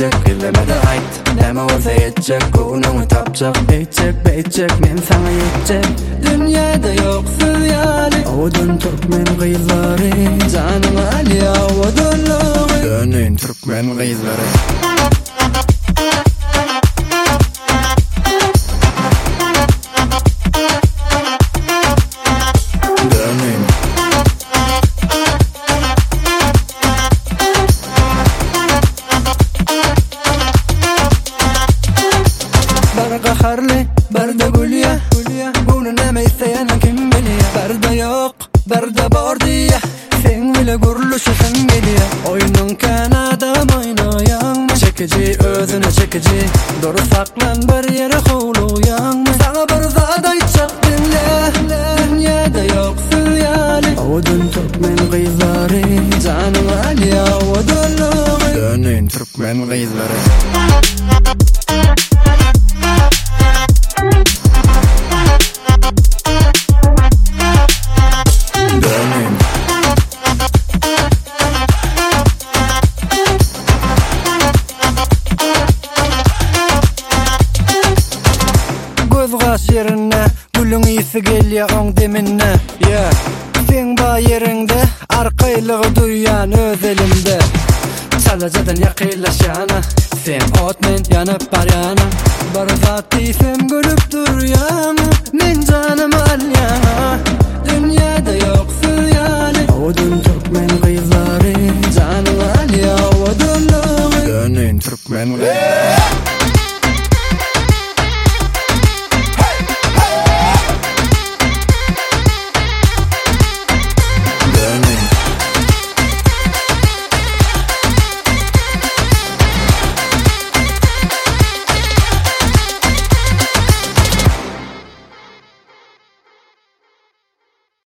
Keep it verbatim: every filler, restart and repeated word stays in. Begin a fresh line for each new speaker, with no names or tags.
beytcek Billemede ayt Neme olsa yetcek Kuğununu tapcak Beytcek beytcek Men sana yetcek Dünyada yoksun yani Odun Türkmen kıyıları Canım Ali Odunluğu Dönün Türkmen kıyıları Qaharli barda gulya Bunu neme isteyen kim biliyor Barda yok barda bor diye Sen bile guruluşasın geliyor Oyunun kanadım oynayan Çekici özüne çekici Doğru saklan bir yere huluyan Sana bir zaday çak dinle Dünyada yoksun yani Odun Türkmen kızları Canım Ali Odunluğu Dönün Türkmen kızları Gözgaş yerine Gülün iyisi gelya on deminne yeah. Sen ba yerinde Arkaylığı duyan öz elimde Çalacadan yakıylaşana Sen otmen yanıp bar yana Barzat değilsem gülüp dur yana Men canım al yana Dünyada yoksun yani Odun Türkmen kızları Canım al ya Odunluğu Dönün Türkmen kızları